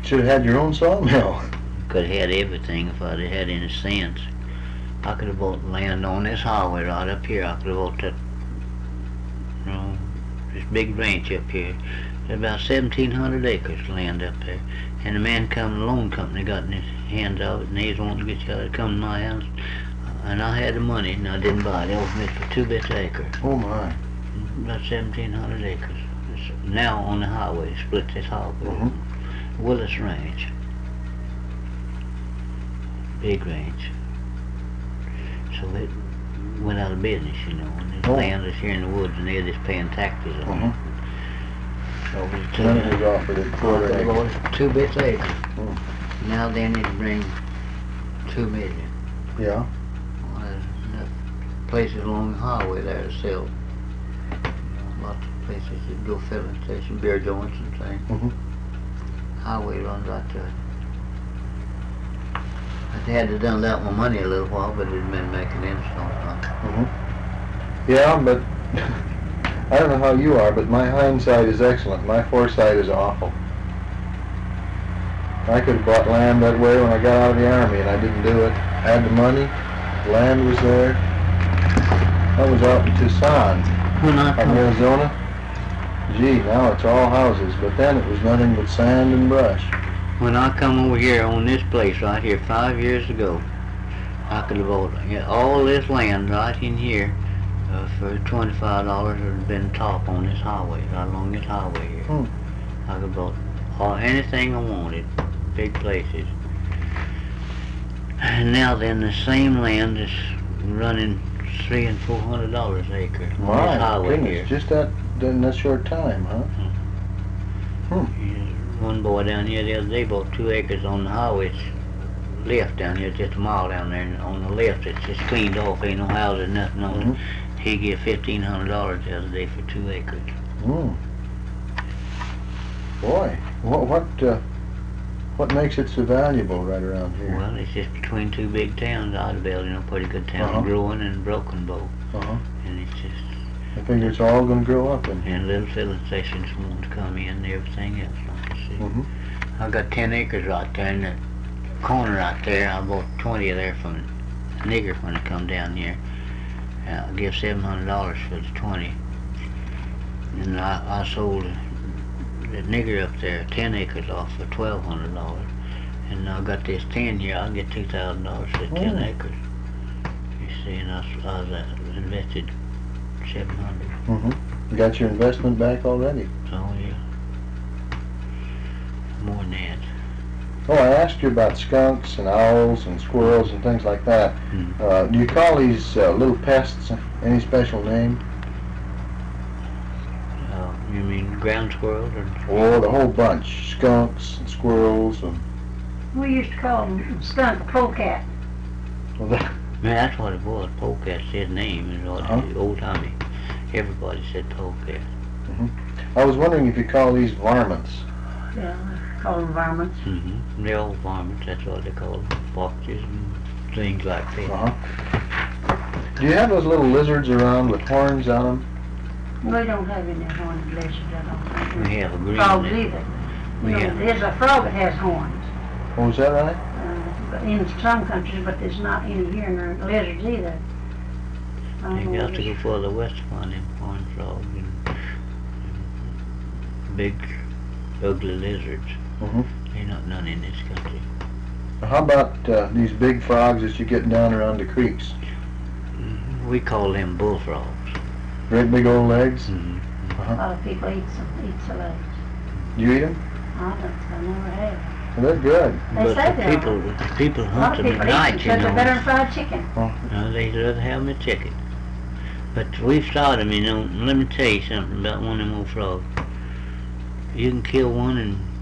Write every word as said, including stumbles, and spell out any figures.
should have had your own sawmill. Could have had everything if I'd had any sense. I could have bought land on this highway right up here. I could have bought that, you know, this big ranch up here. There's about seventeen hundred acres of land up there. And the man come, the loan company got in his hands of it, and he was wanting to get you to come to my house. And I had the money, and I didn't buy it. They offered me for two bits an acre. Oh my. About seventeen hundred acres. It's now on the highway, split this highway. Mm-hmm. Willis Ranch. Big ranch. So it went out of business, you know. And this Oh. land is here in the woods, and they're just paying taxes on it. Mm-hmm. So it was Then it was offered at quarter two, acre. two bits acre. Mm. Now then it bring two million. Yeah. Well, there's enough places along the highway there to sell. You know, lots of places that go filling station, beer joints and things. Mm-hmm. Highway runs right to it. I had to done that with money a little while, but it had been making install time. Mm-hmm. Yeah, but I don't know how you are, but my hindsight is excellent. My foresight is awful. I could have bought land that way when I got out of the Army, and I didn't do it. I had the money, land was there. I was out in Tucson, When I up come, in Arizona. Gee, now it's all houses, but then it was nothing but sand and brush. when I come over here on this place right here five years ago, I could have bought yeah, all this land right in here uh, for twenty-five dollars. It would have been top on this highway, right along this highway here. Hmm. I could have bought all, anything I wanted, big places. And now then, the same land is running three and four hundred dollars an acre on this My highway goodness, here. just that in that short time, huh? Yeah, one boy down here the other day bought two acres on the highway. It's left down here, just a mile down there, and on the left it's just cleaned off, ain't no houses, nothing on it. Mm-hmm. He get fifteen hundred dollars the other day for two acres. Mm. Boy, what what uh, what makes it so valuable right around here? Well, it's just between two big towns, Idabel, you know, pretty good town, Uh-huh. Growing and Broken Bow. Uh-huh. And it's just, I figure it's all going to grow up in here. and little filling stations wanting to come in and everything else, like I see. Mm-hmm. I got ten acres right there in the corner right there. I bought twenty of there from a nigger when it come down here. Uh, I give seven hundred dollars for the twenty. And I, I sold the nigger up there ten acres off for twelve hundred dollars. And I got this ten here. I'll get two thousand dollars for ten Oh. acres. You see, and I, was- I was uh, invested seven hundred. Mm-hmm. You got your investment back already. Oh yeah, more than that. Oh, I asked you about skunks and owls and squirrels and things like that. Hmm. Uh, do you call these uh, little pests any special name? Uh, you mean ground squirrels or? Oh, the whole bunch. Skunks and squirrels and... We used to call them skunk polecat. Well, that, Man, that's what it was. Polecat's his name. Is what Uh-huh. the old timey. Everybody said polecat. I was wondering if you call these varmints. Yeah, call them varmints. Mm-hmm. The old varmints, that's what they call them. Foxes and things like that. Uh-huh. Do you have those little lizards around with horns on them? We don't have any horned lizards, I don't think. We have a green Frogs lizard. either. We You know, have- there's a frog that has horns. Oh, is that right? Uh, but in some countries, but there's not any here in the lizards either. I don't You know got to go whether- further west to find them horned frogs and, and big, ugly lizards. Mm-hmm. They're not none in this country. How about uh, these big frogs that you get down around the creeks? Mhm. We call them bullfrogs. Great big old legs? Mm-hmm. A lot of people eat some, eat the legs. Do you eat them? I don't, I never have. Well, they're good. They But say the they people, are. the people A lot hunt of them people at eat them night, you because they're better know. than fried chicken. No, they'd rather have them a chicken. But we've started them, you know. Let me tell you something about one of them old frogs. You can kill one and